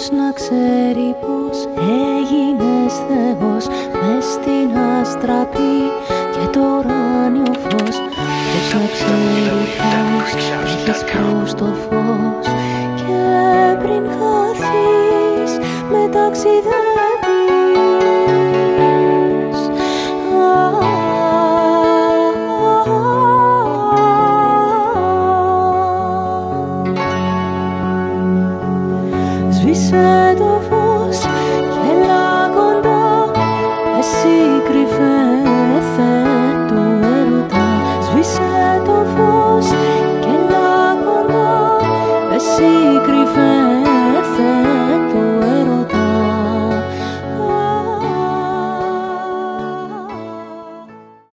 Ποιος να ξέρει πως έγινες Θεός μες στην αστραπή και το ουράνιο φως. Ποιος να ξέρει πως τρέχεις προς το φως και πριν χαθείς με ταξιδεύεις. Σβήσε